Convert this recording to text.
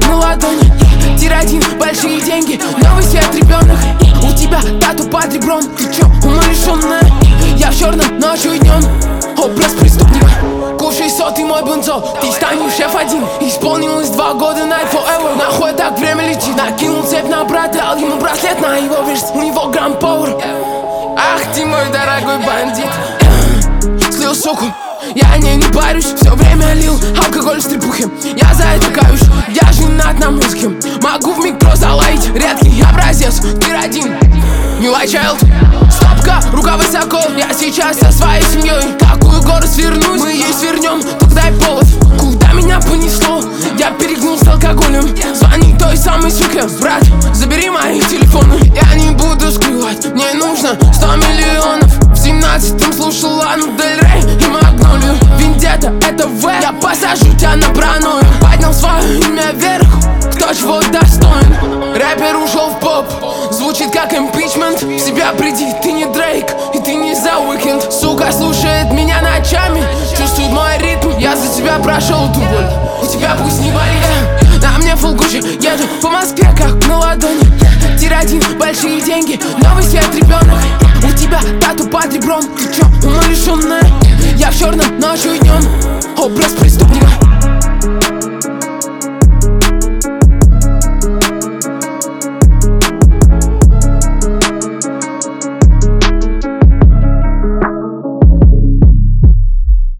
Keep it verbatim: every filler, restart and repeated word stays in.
на ладони. Тир один, большие деньги, новый свет, ребенок. У тебя тату под ребром, ты чё, умалишённая? Я в черном ночью и днем, образ преступника. Кушай сотый мой бензол, ты станешь шеф один. Исполнилось два года, night forever. Нахуй так время летит. Накинул цепь на брата, дал ему браслет на его вес. У него грамм пауэр. Ах ты мой дорогой бандит. Слил суку, я о ней не парюсь. Все время лил алкоголь в стрипухе. Я за это каюсь, я женат на музыке. Могу вмиг просто лаять, редкий образец. Тир один, new light child. Стопка, рука высоко, я сейчас со своей семьей. Какую гору свернуть, мы ей свернем, только дай повод. Куда меня понесло, я перегнул с алкоголем. Звони той самой суке, брат, забери мои телефоны. Я не буду скрывать, мне нужно сто миллионов. В семнадцатом слушал Лану Дель Рей и Магнолию. Вендетта, это В, я посажу тебя на паранойю. Поднял свое имя вверх, кто чего достоин. Рэпер ушел в поп, звучит как импичмент. В себя приди, ты не Дрейк и ты не за Уикенд. Сука слушает меня ночами, чувствует мой ритм. Я за тебя прошел эту боль, у тебя пусть не болит. На мне фулл Гуччи, еду по Москве как на ладони. Тир один, большие деньги, новый свет, ребенок. У тебя тату под ребром, ты чё, умалишённая? Я в черном ночью и днем, образ преступника.